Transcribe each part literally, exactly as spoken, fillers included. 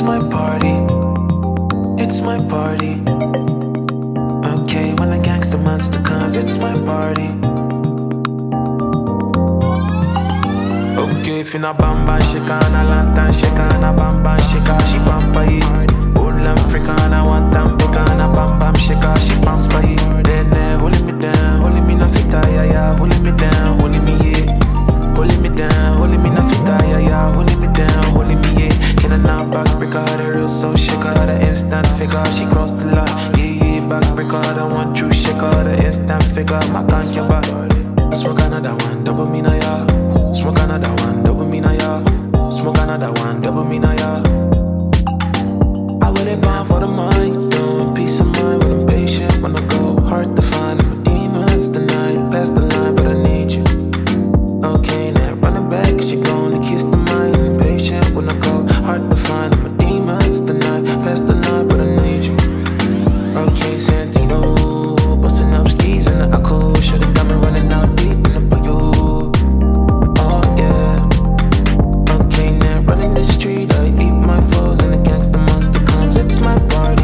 my party, it's my party. Okay, when the gangster monster comes, it's my party. Okay, finna bamba shika na lantern shika na bamba shika she bamba yi. Old Africana one time bika na bam bam shika she bamba yi. Then eh, holding me down, holding me na fita ya ya, holding me down, holding me yeah. Holding me down, holding me na fita ya ya, holding me down, holding me yeah. Can I not back break her, the real soul shaker, the instant figure, she crossed the line. Yeah yeah, back break her, the one true shaker, the instant figure, my can't get back. Smoke another one, double me na ya. Smoke another one, double me na ya. Smoke another one, double me na ya. I will it bomb for the mind, doing peace of mind when I'm patient, when I go hard to find my demons tonight, past the line, but I need you. Okay, now running back, cause you gonna kiss the mind, impatient when I go hard to find my demons tonight, past the line, but I need you. Okay, Santino, busting up skis in the Akko, should've got me running out deep in the bayou. Oh yeah. Okay, now running the street, I eat my foes and the gangster monster comes, it's my party.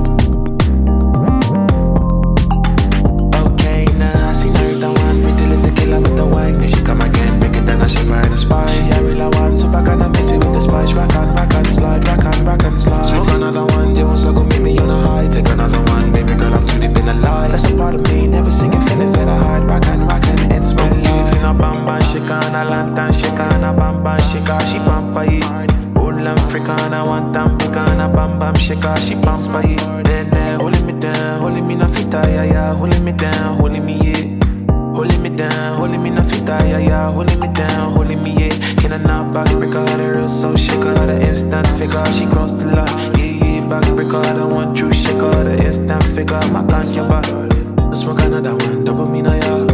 Okay, now I see her the one, pretty little killer with the wine, then she come again, break it down and she find a spy. She a real one, so back and I miss it with the spice, rock and rock and slide, rock and rock and slide. Smoke another one, Jones, so go meet me on a high, take another one, baby girl, I'm too deep in the lie. That's a part of me, never sinking feelings that I hide, rock and rock and it's my life. Finna bam bam shika na lantern shika na bam bam shika she bamba yi. Old Africana one time bika na bam bam shika she bamba yi. Then eh, holding me down, holding me na fita ya ya, holding me down, holding me yeah. Holding me down, holding me na fita ya ya, holding me down, holding me yeah. Can I not back break her, the real soul shaker, the instant figure, she crossed the line. Yeah yeah, back break her, the one true shaker, the instant figure, my can't get back. Smoke another one, double me na ya.